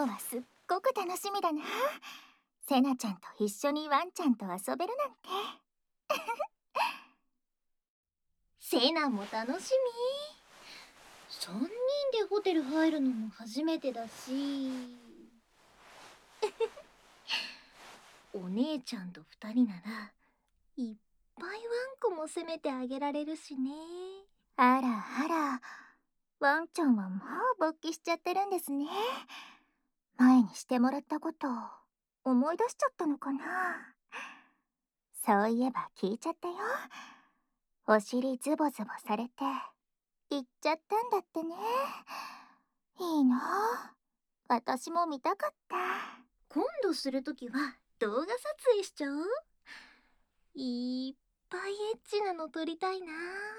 今日はすっごく楽しみだな。セナちゃんと一緒にワンちゃんと遊べるなんて。 セナも楽しみ。3人でホテル入るのも初めてだしお姉ちゃんと2人ならいっぱいワンコも責めてあげられるしね。 あらあら、ワンちゃんはもう勃起しちゃってるんですね。前にしてもらったこと思い出しちゃったのかな。そういえば聞いちゃったよ。お尻ズボズボされて行っちゃったんだってね。いいな、私も見たかった。 今度するときは動画撮影しちゃおう。いっぱいエッチなの撮りたいな。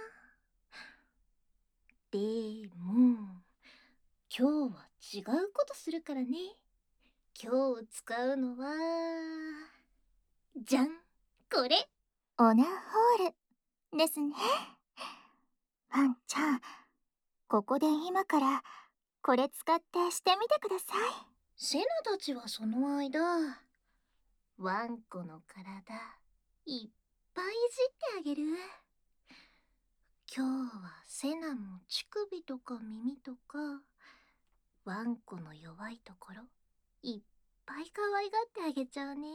でも今日は違うことするからね。今日使うのはじゃん、これ。 オナホールですね。ワンちゃん、ここで今からこれ使ってしてみてください。 セナたちはその間ワンコの体いっぱいいじってあげる。今日はセナも乳首とか耳とかワンコの弱いところいっぱい可愛がってあげちゃうね。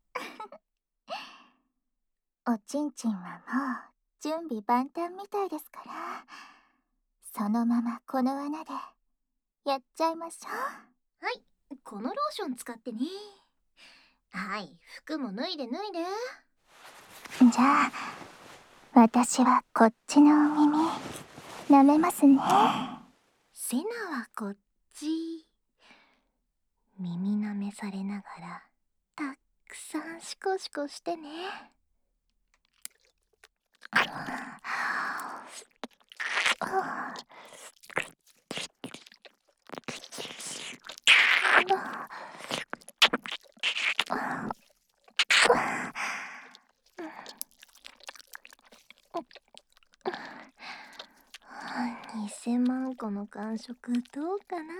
おちんちんはもう準備万端みたいですから、そのままこの穴でやっちゃいましょう。 はい、このローション使ってね。はい、服も脱いで。 じゃあ私はこっちの耳舐めますね。 セナはこっち。耳舐めされながらたっくさんシコシコしてね。2000万個の感触どうかな。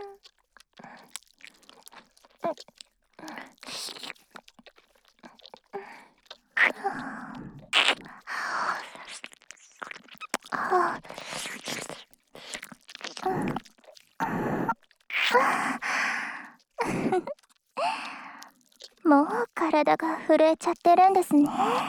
もう体が震えちゃってるんですね。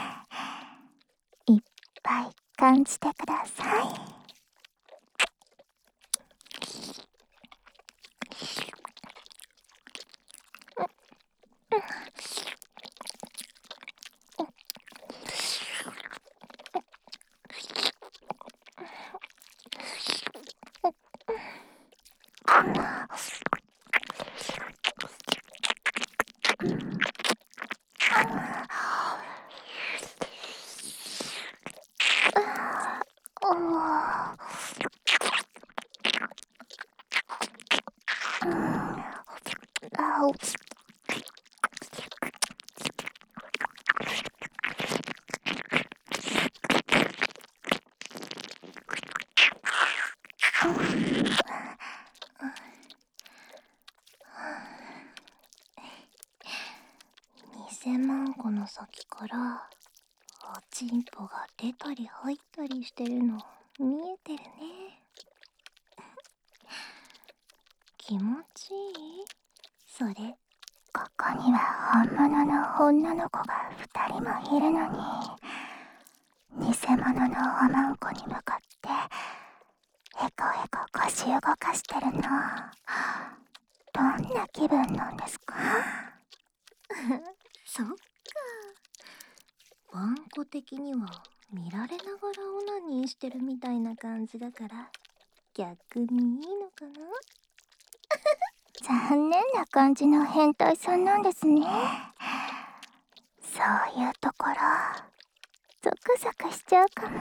いっぱい感じてください。2000万個の先からおちんぽが出たり入ったりしてるの見えてるね。気持ちいい？それ。ここには本物の女の子が2人もいるのに、偽物のおまんこに向かってへこへこ腰動かしてるの、どんな気分なんですか？ そっか。ワンコ的には見られながらオナニーしてるみたいな感じだから逆にいいのかな。 残念な感じの変態さんなんですね。そういうところゾクゾクしちゃうかも。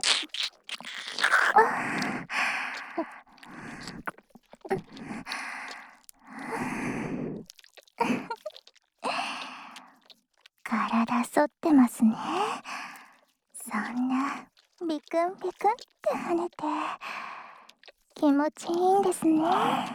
体反ってますね。そんなビクンビクンって跳ねて気持ちいいんですね。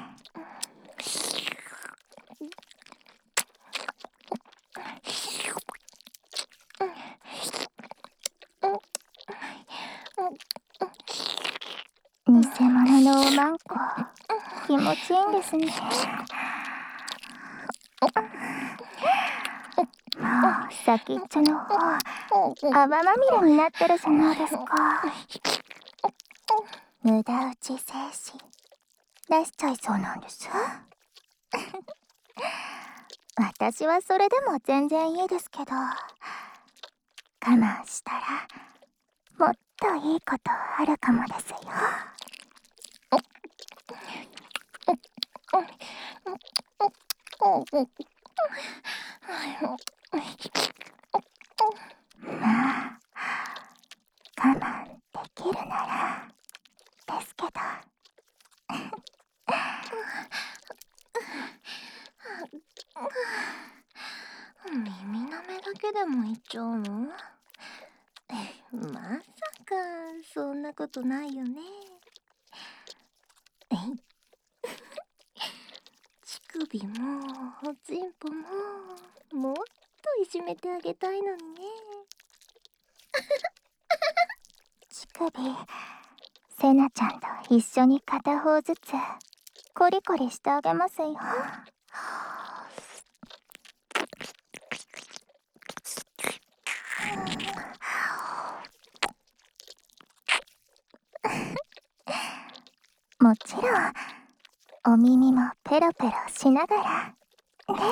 偽物のおまんこ気持ちいいんですね。もう先っちょの方泡まみれになってるじゃないですか。無駄打ち精子出しちゃいそうなんです。私はそれでも全然いいですけど、我慢したらもっといいことあるかもですよ。まあ我慢できるならですけど。 耳なめだけでも言っちゃうの？まさかそんなことないよね。乳首もおちんぽももっといじめてあげたいのにね。 乳首せなちゃんと一緒に片方ずつコリコリしてあげますよ。もちろんお耳もペロペロしながらです。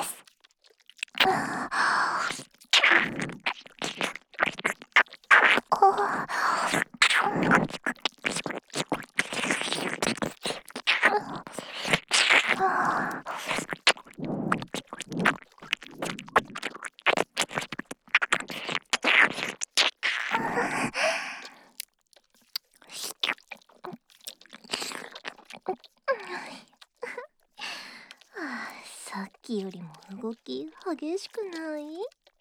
さっきよりも動き激しくない？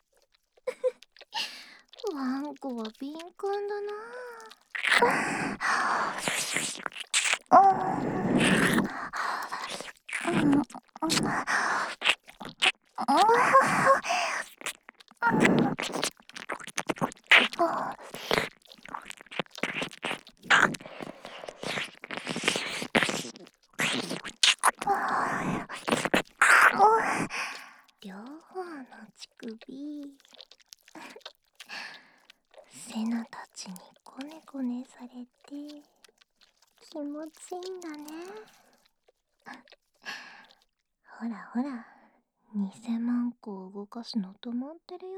ワンコは敏感だな。両方の乳首セナたちにコネコネされて気持ちいいんだね。ほらほら、偽マンコを動かすの止まってるよ。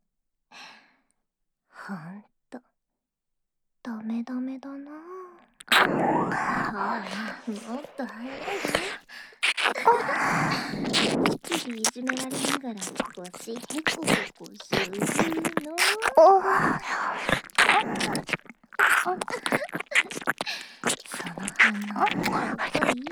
ほんとダメダメだな。ほらもっと早いで。乳首いじめられながら腰ヘコヘコするの。その反応やっぱりいいね。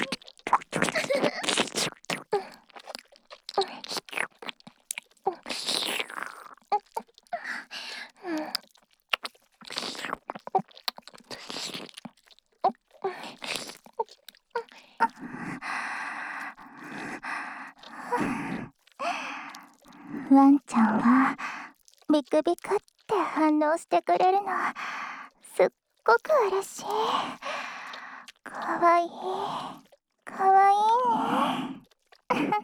ワンちゃんはビクビクって反応してくれるのすっごく嬉しい。かわいいかわいいね。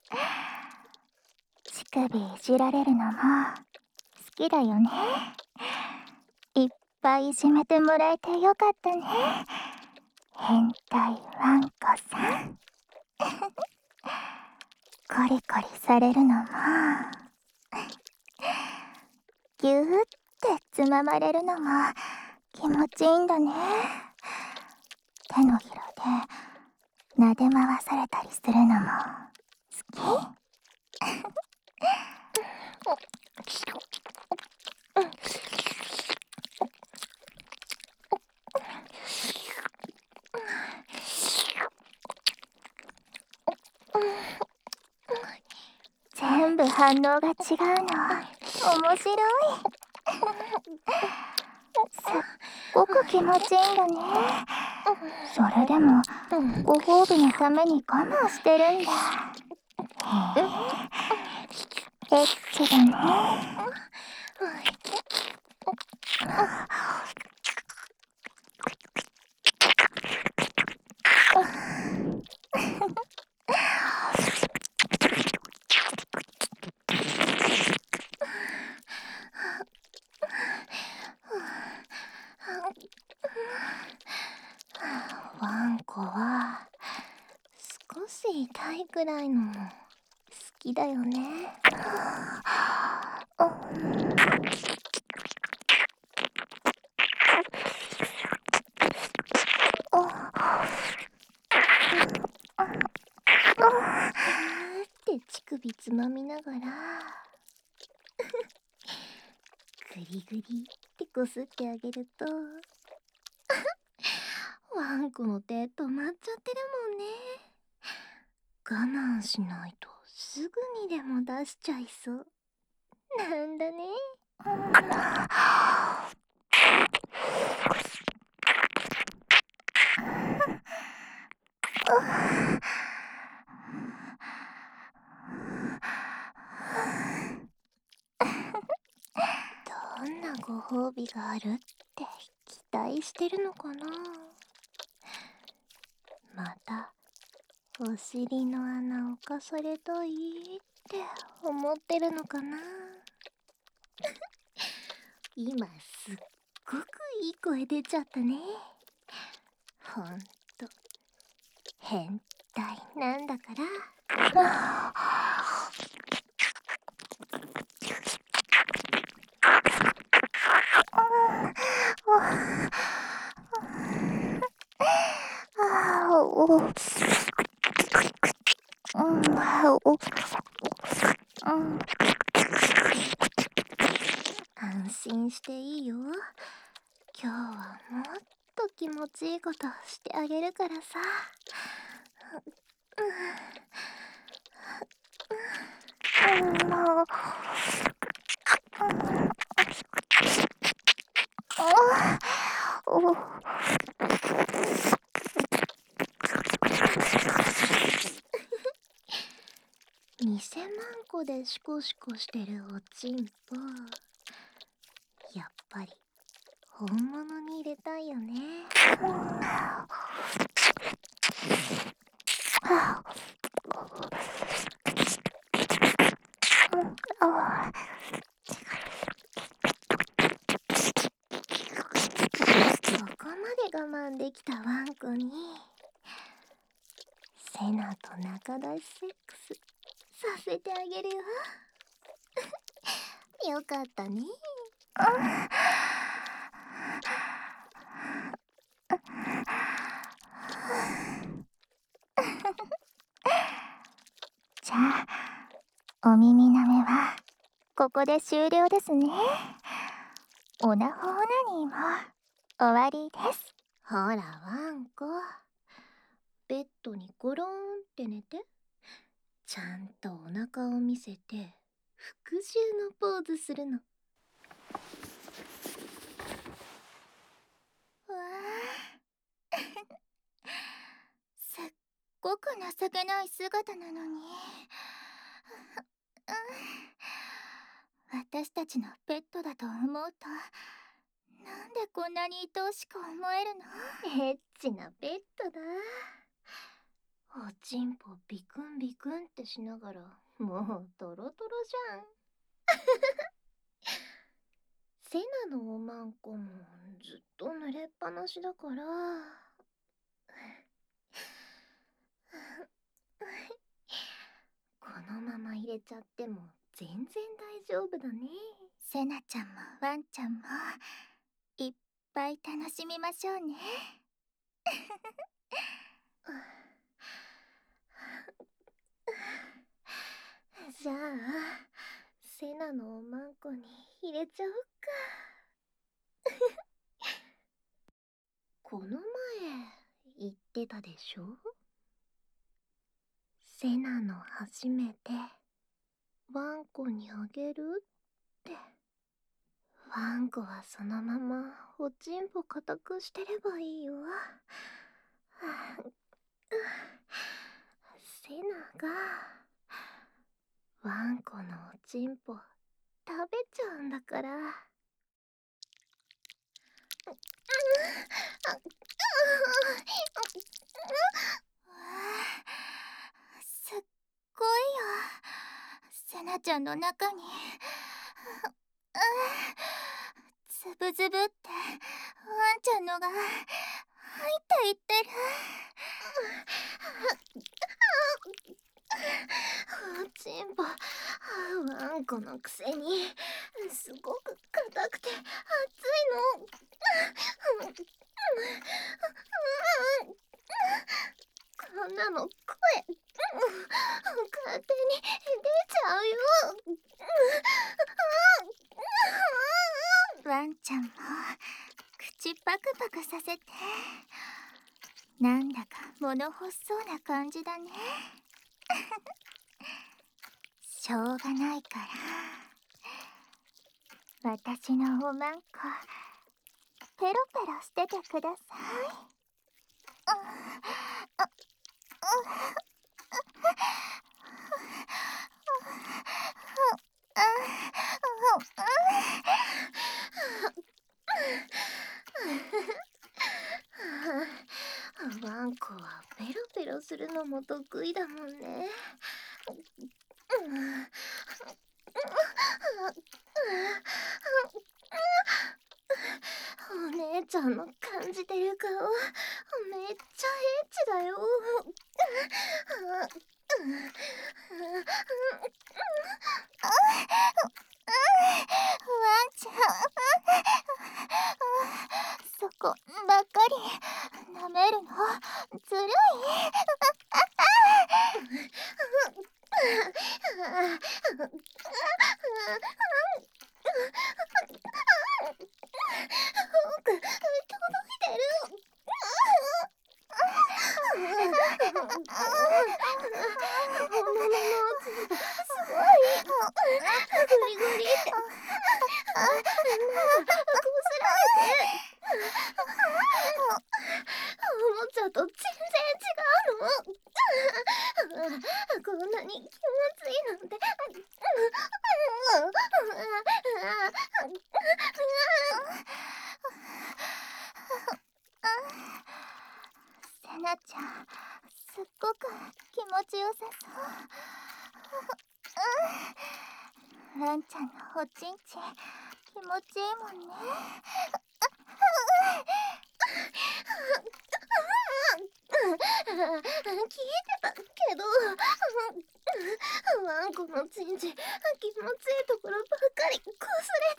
乳首いじられるのも好きだよね。いっぱいいじめてもらえてよかったね、変態ワンコさん。コリコリされるのもぎゅーってつままれるのも気持ちいいんだね。手のひらで撫で回されたりするのも好き。 反応が違うの。面白い。すっごく気持ちいいんだね。それでもご褒美のために我慢してるんだ。へえ、エッチだね。 ワンコは少し痛いくらいのも好きだよね。って乳首つまみながらグリグリってこすってあげるとワンコの手止まっちゃってるもんね。我慢しないとすぐにでも出しちゃいそうなんだね。どんなご褒美があるって期待してるのかな。またお尻の穴をかされたいって思ってるのかな。今すっごくいい声出ちゃったね。ほんと変態なんだから。安心していいよ。今日はもっと気持ちいいことしてあげるからさ。2000万個でシコシコしてるおちんぽ、やっぱり本物に入れたいよね。ここまで我慢できたワンコにセナと仲出しセックスさせてあげるよ。よかったね。 じゃあお耳舐めはここで終了ですね。オナホオナニーも終わりです。 ほらワンコ、ベッドにゴロンって寝て、ちゃんとお腹を見せて復讐のポーズするの。 わあすっごく情けない姿なのに私たちのペットだと思うとなんでこんなに愛おしく思えるの。 エッチなペットだ。おちんぽビクンビクンってしながらもうトロトロじゃん。セナのおまんこもずっと濡れっぱなしだからこのまま入れちゃっても全然大丈夫だね。 セナちゃんもワンちゃんもいっぱい楽しみましょうね。 じゃあセナのおまんこに入れちゃおっか。この前言ってたでしょ、セナの初めてワンコにあげるって。ワンコはそのままおちんぽ固くしてればいいよ。セナがワンコのおちんぽ食べちゃうんだから。 すっごいよ。セナちゃんの中にズブズブってワンちゃんのが入っていってる。 おちんぽワンコのくせにすごく硬くて熱いの。こんなの声勝手に出ちゃうよ。 ワンちゃんも口パクパクさせて。なんだか物欲しそうな感じだね。しょうがないから私のおまんこペロペロしててください。 ワンコはペロペロするのも得意だもんね。お姉ちゃんの感じてる顔めっちゃエッチだよ。 ワンちゃんそこばっかり舐めるのずるい。 届いてる。本物のおちんぽすごい。グリグリってなんかこすられて。おもちゃと全然違うの。こんなに気持ちいいなんて。 セナちゃんすっごく気持ちよさそう。ワンちゃんのおちんち気持ちいいもんね。 聞いてたけど、ワンコのちんち気持ちいいところばっかりこすれて。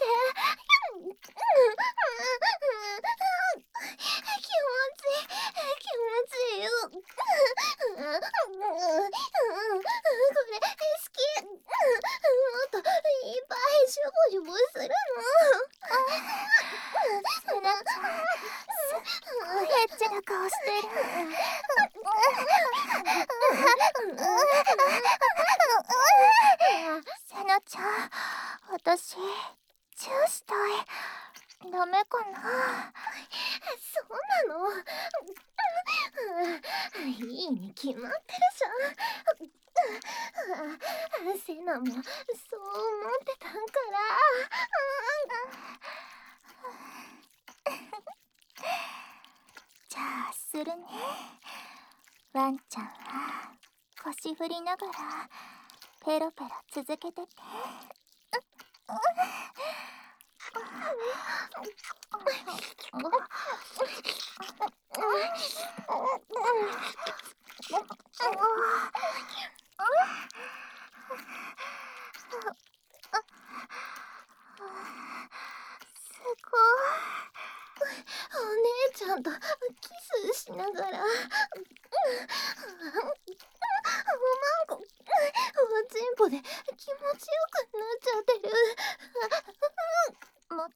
気持ちいいよ。これ好き。もっといっぱいシュボシュボするの。 セナちゃんすっごいエッチな顔してる。セナちゃん私チューしたい。ダメかな。 そうなの。いいに決まってるじゃん。セナもそう思ってたんから。 じゃあするね。ワンちゃんは腰振りながらペロペロ続けてて。すごお姉ちゃんとキスしながら。おまんこおちんぽで気持ちよくなっちゃってる。 い。もっ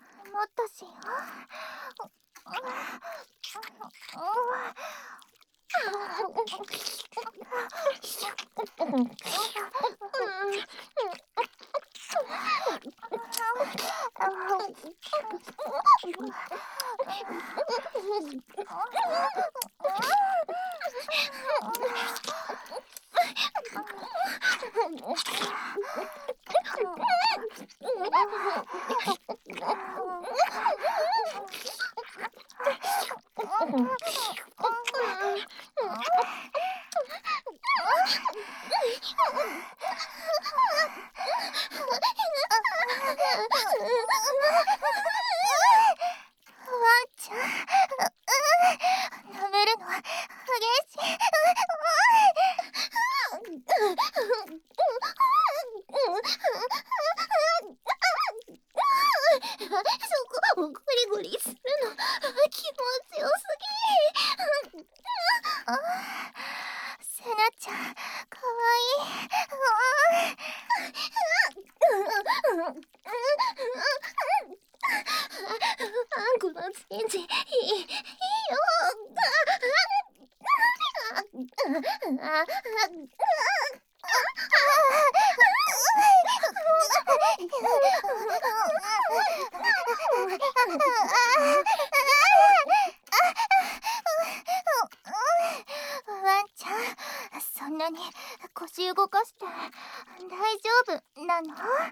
としよう。 腰動かして大丈夫なの？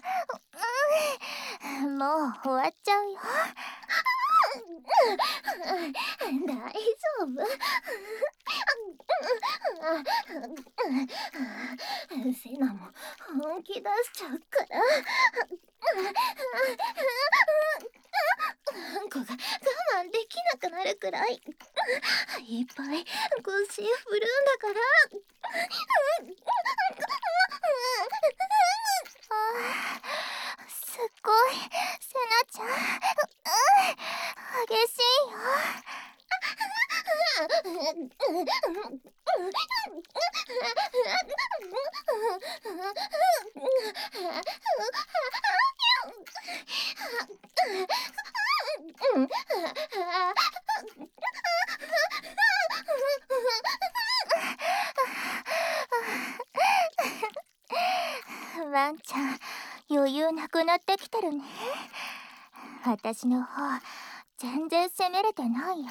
もう終わっちゃうよ。 大丈夫？セナも本気出しちゃうからあんこが我慢できなくなるくらいいっぱい腰振るんだから。 すっごい、セナちゃん、激しいよ。ワンちゃん、余裕なくなってきてるね。私の方、全然攻めれてないよ。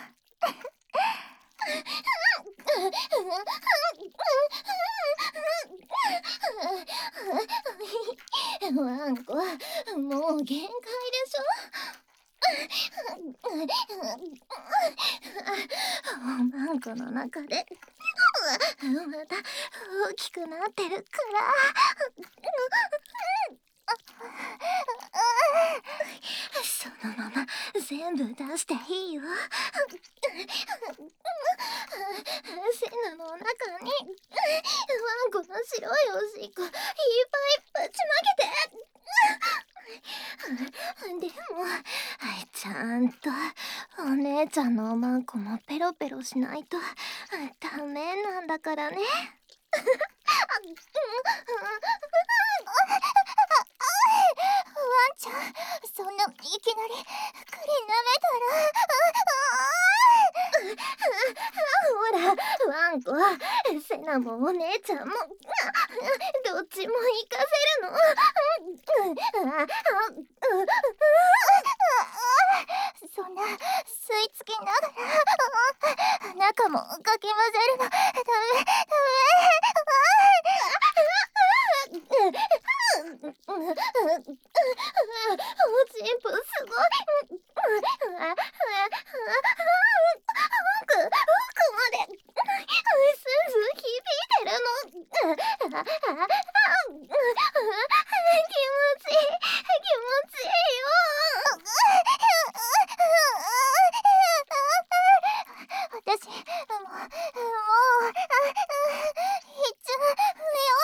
ワンコ、もう限界でしょ。ワンコの中でまた大きくなってるから。そのまま全部出していいよ。セナの中にワンコの白いおしっこいっぱいぶちまけて。でもちゃんとお姉ちゃんのおまんこもペロペロしないとダメなんだからね。ワンちゃん、そんないきなりクリ舐めほら、ワンコ、セナもお姉ちゃんもどっちも行かせるの。 そんな吸い付きながら中もかき混ぜるのダメ。 おちんぽすごい。奥までスースー響いてるの。気持ちいいよ。 私もう行っちゃうよ。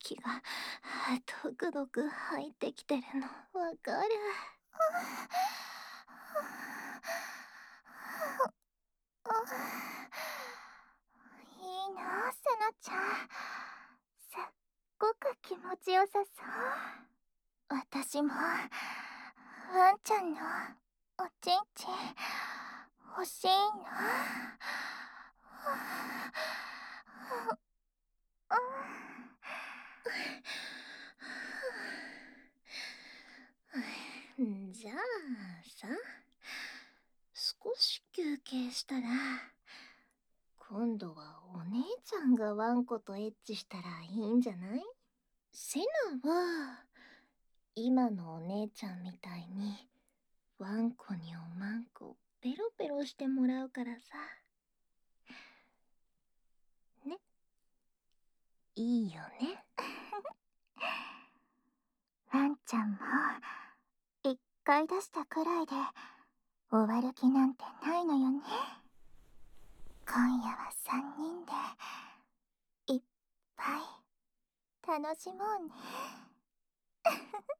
息がドクドク入ってきてるのわかる。 いいな、せなちゃん。すっごく気持ちよさそう。私もワンちゃんのおちんちん欲しいな。 じゃあさ、少し休憩したら今度はお姉ちゃんがワンコとエッチしたらいいんじゃない？セナは今のお姉ちゃんみたいにワンコにおまんこペロペロしてもらうからさ。ね、いいよね。 ワンちゃんも一回出したくらいで終わる気なんてないのよね。今夜は3人でいっぱい楽しもうね。